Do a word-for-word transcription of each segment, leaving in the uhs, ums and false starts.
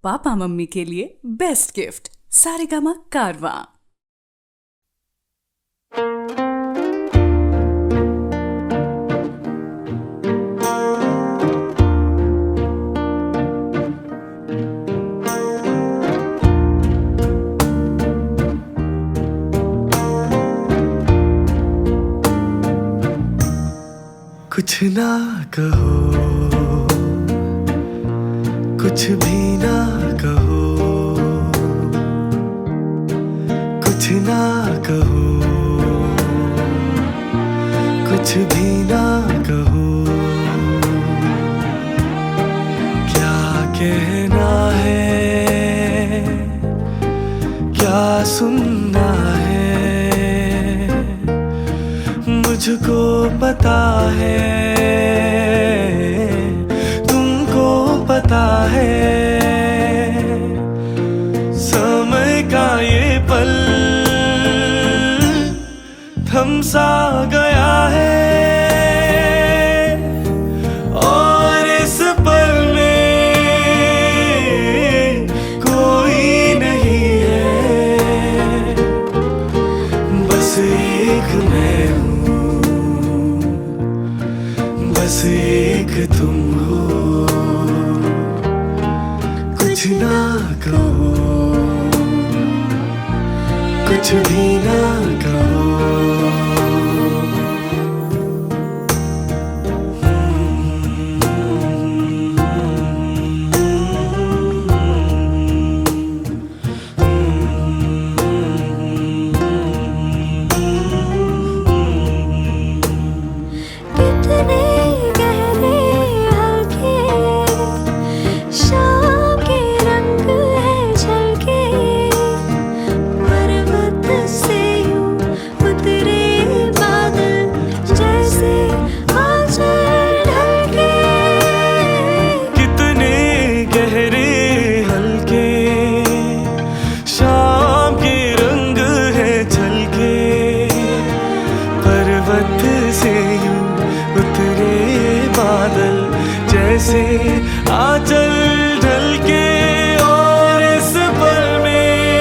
Papa mummy के लिए best gift Saregama कारवां। कुछ ना कहो, कुछ भी ना कहो, कुछ ना कहो, कुछ भी ना कहो। क्या कहना है, क्या सुनना है, मुझको पता है, तुमको पता है। समय का ये पल थम सा गया है, और इस पल में कोई नहीं है, बस एक मैं हूँ, बस एक तुम हो। कुछ ना कहो, कुछ भी ना कहो। जैसे आंचल ढल के, और इस पल में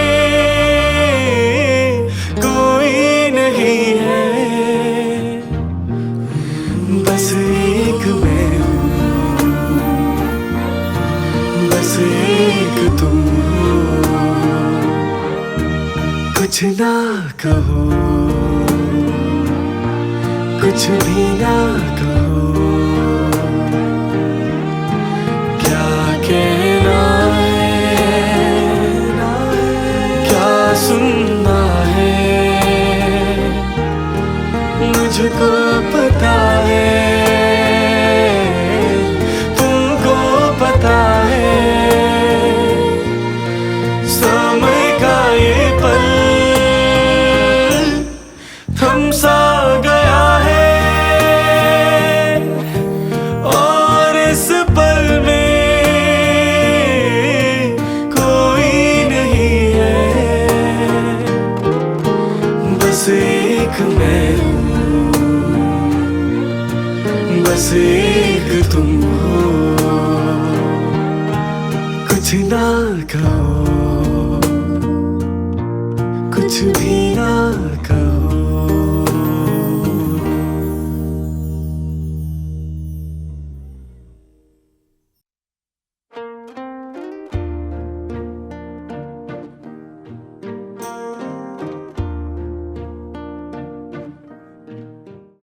कोई नहीं है, बस एक मैं हूँ, बस एक तुम हो। कुछ ना कहो, कुछ भी ना कहो। सुनना है, मुझको पता है, तुमको पता है। समय का ये पल थम सा गया है, और इस पल में बस एक मैं हूँ, बस एक तुम हो। कुछ ना कहो, कुछ भी ना कहो।